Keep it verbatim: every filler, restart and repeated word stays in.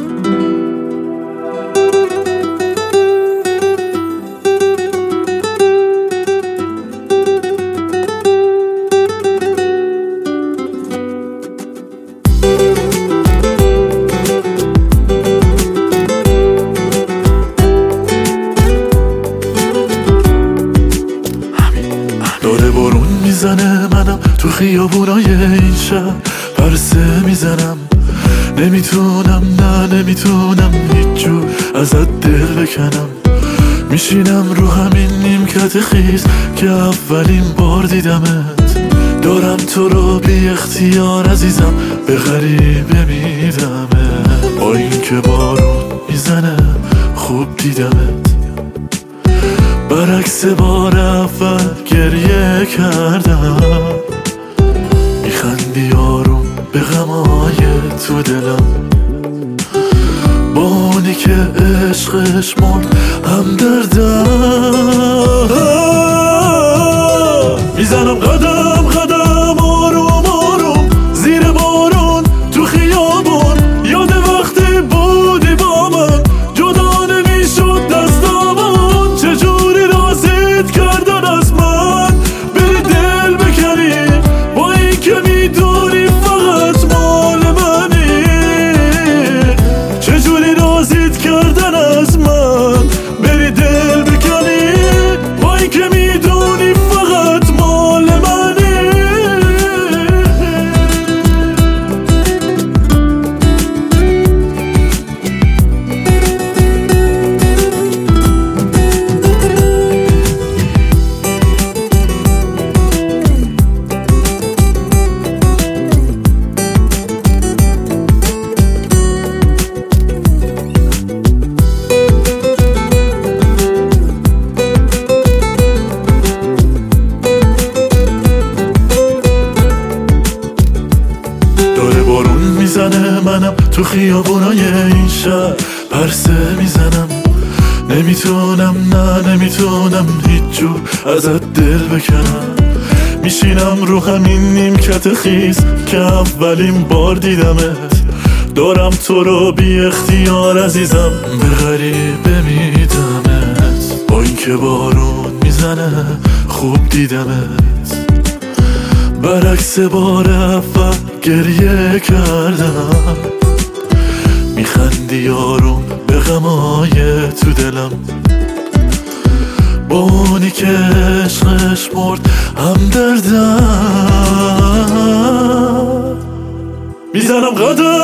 داره بارون میزنه، منم تو خیابونای این شب پرسه میزنم. نمیتونم نه نمیتونم هیچ جور ازت دل بکنم. میشینم رو همین نیمکت خیز که اولین بار دیدمت. دارم تو رو بی اختیار عزیزم به غریبه میدمت. با این که بارون میزنه خوب دیدمت. برعکس بار اول گریه کردم. میخندی آروم به غمای تو دلم. با اونی که عشقش مرد هم دردم. میزنم قدم قدم آروم آروم زیر بارون تو خیابون. یاد وقتی بودی با من جدا نمیشد دستامون. چجوری رازید کردن از من بری دل بکنی با این که میدونی فقط مال منی. چجوری رازید کردن از من بری دل بکنی با این که میدونی فقط مال منی. میزنه منم تو خیابونای این شهر پرسه میزنم. نمیتونم نه نمیتونم هیچ جور ازت دل بکنم. میشینم رو همین نیمکت خیز که اولین بار دیدمت. دارم تو رو بی اختیار عزیزم به غریبه میدمت. با این که بارون میزنه خوب دیدمت. برعکس بار اول گریه کردم. میخندی آروم به غمای تو دلم. با اونی که عشقش مرد هم دردم. میزنم قدم